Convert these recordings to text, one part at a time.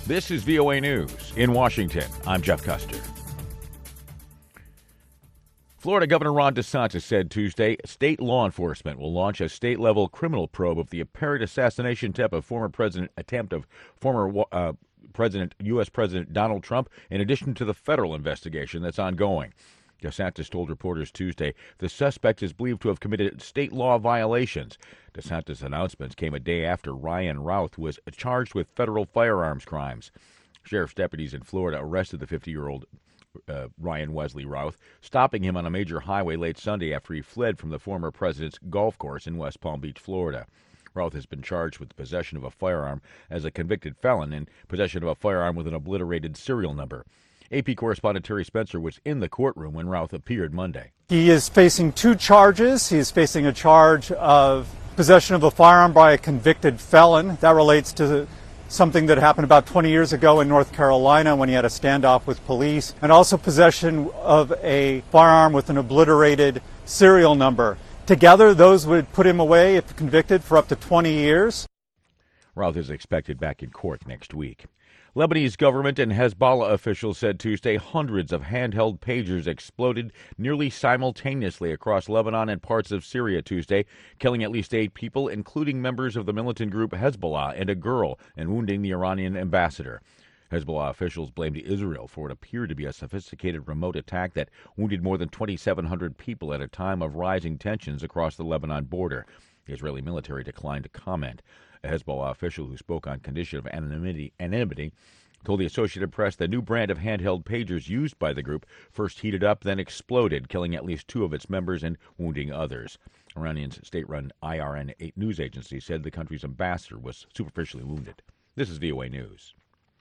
This is VOA News. In Washington, I'm Jeff Custer. Florida Governor Ron DeSantis said Tuesday state law enforcement will launch a state-level criminal probe of the apparent assassination attempt of former U.S. President Donald Trump, in addition to the federal investigation that's ongoing. DeSantis told reporters Tuesday the suspect is believed to have committed state law violations. DeSantis' announcements came a day after Ryan Routh was charged with federal firearms crimes. Sheriff's deputies in Florida arrested the 50-year-old Ryan Wesley Routh, stopping him on a major highway late Sunday after he fled from the former president's golf course in West Palm Beach, Florida. Routh has been charged with possession of a firearm as a convicted felon and possession of a firearm with an obliterated serial number. AP correspondent Terry Spencer was in the courtroom when Routh appeared Monday. He is facing two charges. He is facing a charge of possession of a firearm by a convicted felon. That relates to something that happened about 20 years ago in North Carolina when he had a standoff with police, and also possession of a firearm with an obliterated serial number. Together, those would put him away, if convicted, for up to 20 years. Routh is expected back in court next week. Lebanese government and Hezbollah officials said Tuesday hundreds of handheld pagers exploded nearly simultaneously across Lebanon and parts of Syria Tuesday, killing at least 8 people, including members of the militant group Hezbollah and a girl, and wounding the Iranian ambassador. Hezbollah officials blamed Israel for what appeared to be a sophisticated remote attack that wounded more than 2,700 people at a time of rising tensions across the Lebanon border. The Israeli military declined to comment. A Hezbollah official who spoke on condition of anonymity told the Associated Press the new brand of handheld pagers used by the group first heated up, then exploded, killing at least 2 of its members and wounding others. Iranian's state-run IRN news agency said the country's ambassador was superficially wounded. This is VOA News.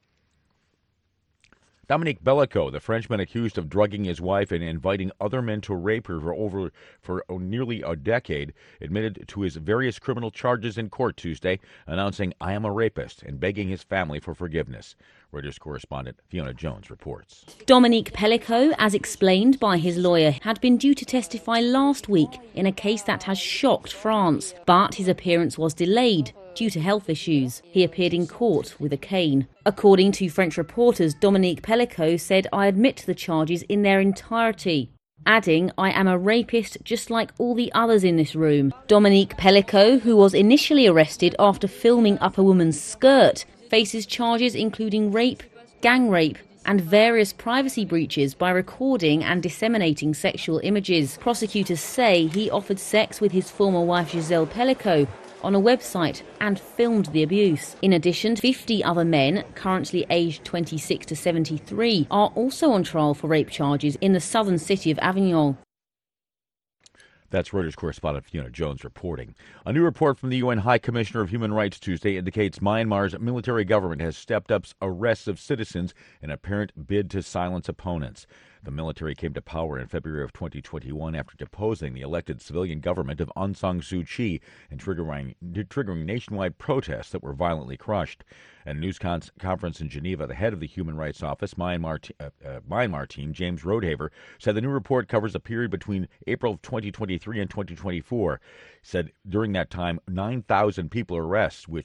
Dominique Bellico, the Frenchman accused of drugging his wife and inviting other men to rape her for nearly a decade, admitted to his various criminal charges in court Tuesday, announcing, "I am a rapist," and begging his family for forgiveness. Reuters correspondent Fiona Jones reports. Dominique Pellico, as explained by his lawyer, had been due to testify last week in a case that has shocked France, but his appearance was delayed due to health issues. He appeared in court with a cane. According to French reporters, Dominique Pellico said, "I admit to the charges in their entirety," adding, "I am a rapist just like all the others in this room." Dominique Pellico, who was initially arrested after filming up a woman's skirt, faces charges including rape, gang rape, and various privacy breaches by recording and disseminating sexual images. Prosecutors say he offered sex with his former wife Giselle Pellico on a website and filmed the abuse. In addition, 50 other men, currently aged 26 to 73, are also on trial for rape charges in the southern city of Avignon. That's Reuters correspondent Fiona Jones reporting. A new report from the UN High Commissioner of Human Rights Tuesday indicates Myanmar's military government has stepped up arrests of citizens in an apparent bid to silence opponents. The military came to power in February of 2021 after deposing the elected civilian government of Aung San Suu Kyi and triggering nationwide protests that were violently crushed. At a news conference in Geneva, the head of the Human Rights Office, Myanmar team, James Rodehaver, said the new report covers a period between April of 2023 and 2024. Said during that time, 9,000 people are arrested,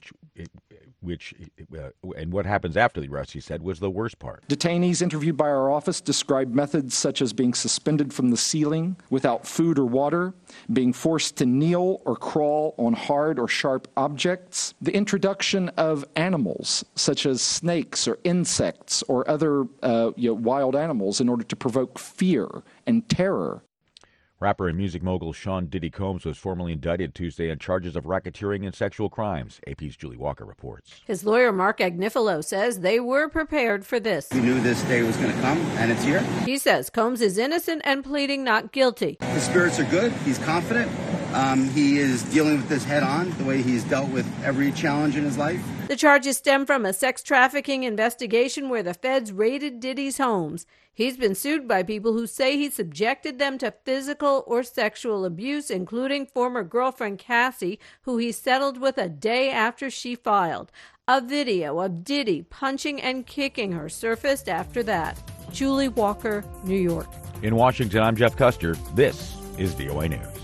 and what happens after the arrest, he said, was the worst part. Detainees interviewed by our office described methods such as being suspended from the ceiling without food or water, being forced to kneel or crawl on hard or sharp objects, the introduction of animals such as snakes or insects or other wild animals in order to provoke fear and terror. Rapper and music mogul Sean Diddy Combs was formally indicted Tuesday on charges of racketeering and sexual crimes. AP's Julie Walker reports. His lawyer, Mark Agnifilo, says they were prepared for this. We knew this day was going to come, and it's here. He says Combs is innocent and pleading not guilty. The spirits are good. He's confident. He is dealing with this head on, the way he's dealt with every challenge in his life. The charges stem from a sex trafficking investigation where the feds raided Diddy's homes. He's been sued by people who say he subjected them to physical or sexual abuse, including former girlfriend Cassie, who he settled with a day after she filed. A video of Diddy punching and kicking her surfaced after that. Julie Walker, New York. In Washington, I'm Jeff Custer. This is VOA News.